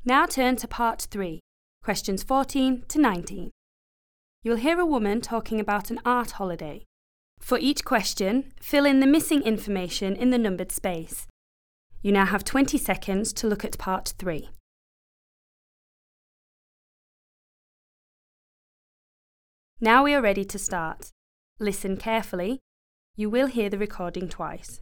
Now turn to part 3, questions 14 to 19. You'll hear a woman talking about an art holiday. For each question, fill in the missing information in the numbered space. You now have 20 seconds to look at part 3. Now we are ready to start. Listen carefully. You will hear the recording twice.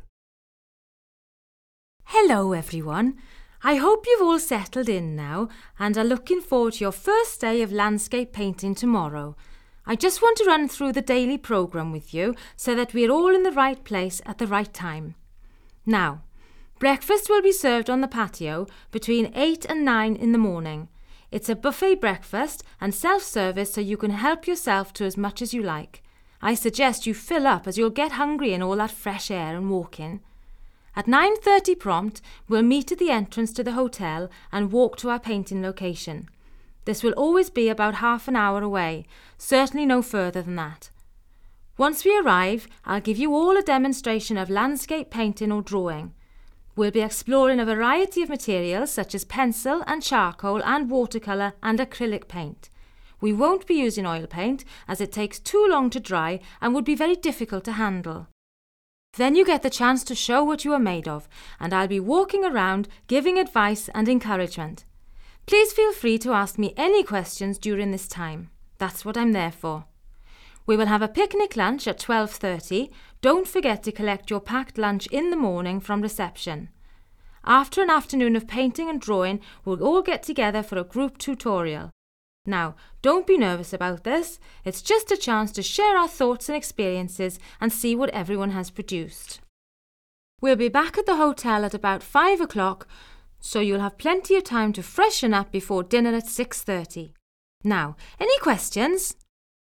Hello everyone. I hope you've all settled in now and are looking forward to your first day of landscape painting tomorrow. I just want to run through the daily programme with you so that we're all in the right place at the right time. Now, breakfast will be served on the patio between 8 and 9 in the morning. It's a buffet breakfast and self-service so you can help yourself to as much as you like. I suggest you fill up as you'll get hungry in all that fresh air and walking. At 9:30 prompt, we'll meet at the entrance to the hotel and walk to our painting location. This will always be about half an hour away, certainly no further than that. Once we arrive, I'll give you all a demonstration of landscape painting or drawing. We'll be exploring a variety of materials such as pencil and charcoal and watercolour and acrylic paint. We won't be using oil paint as it takes too long to dry and would be very difficult to handle. Then you get the chance to show what you are made of, and I'll be walking around giving advice and encouragement. Please feel free to ask me any questions during this time. That's what I'm there for. We will have a picnic lunch at 12:30. Don't forget to collect your packed lunch in the morning from reception. After an afternoon of painting and drawing, we'll all get together for a group tutorial. Now, don't be nervous about this. It's just a chance to share our thoughts and experiences and see what everyone has produced. We'll be back at the hotel at about 5 o'clock, so you'll have plenty of time to freshen up before dinner at 6:30. Now, any questions?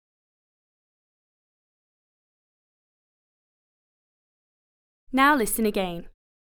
Now listen again.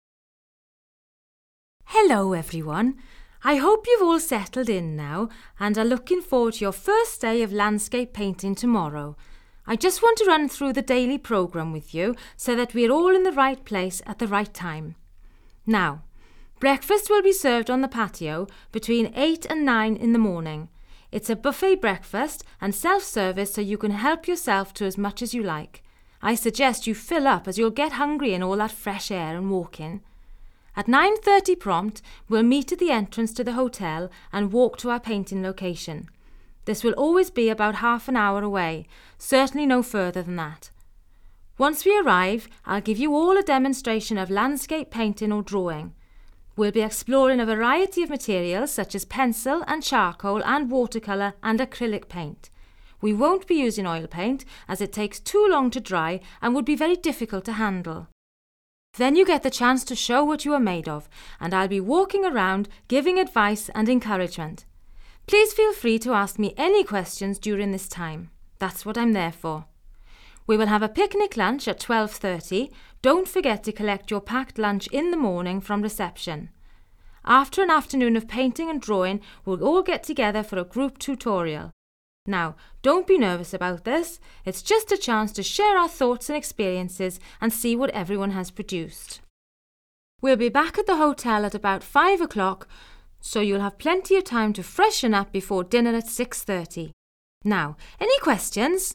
Hello everyone. I hope you've all settled in now and are looking forward to your first day of landscape painting tomorrow. I just want to run through the daily programme with you so that we're all in the right place at the right time. Now, breakfast will be served on the patio between 8 and 9 in the morning. It's a buffet breakfast and self-service so you can help yourself to as much as you like. I suggest you fill up as you'll get hungry in all that fresh air and walking. At 9:30 prompt, we'll meet at the entrance to the hotel and walk to our painting location. This will always be about half an hour away, certainly no further than that. Once we arrive, I'll give you all a demonstration of landscape painting or drawing. We'll be exploring a variety of materials such as pencil and charcoal and watercolour and acrylic paint. We won't be using oil paint as it takes too long to dry and would be very difficult to handle. Then you get the chance to show what you are made of, and I'll be walking around giving advice and encouragement. Please feel free to ask me any questions during this time. That's what I'm there for. We will have a picnic lunch at 12:30. Don't forget to collect your packed lunch in the morning from reception. After an afternoon of painting and drawing, we'll all get together for a group tutorial. Now, don't be nervous about this. It's just a chance to share our thoughts and experiences and see what everyone has produced. We'll be back at the hotel at about 5 o'clock, so you'll have plenty of time to freshen up before dinner at 6:30. Now, any questions?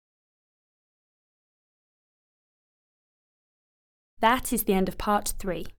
That is the end of part 3.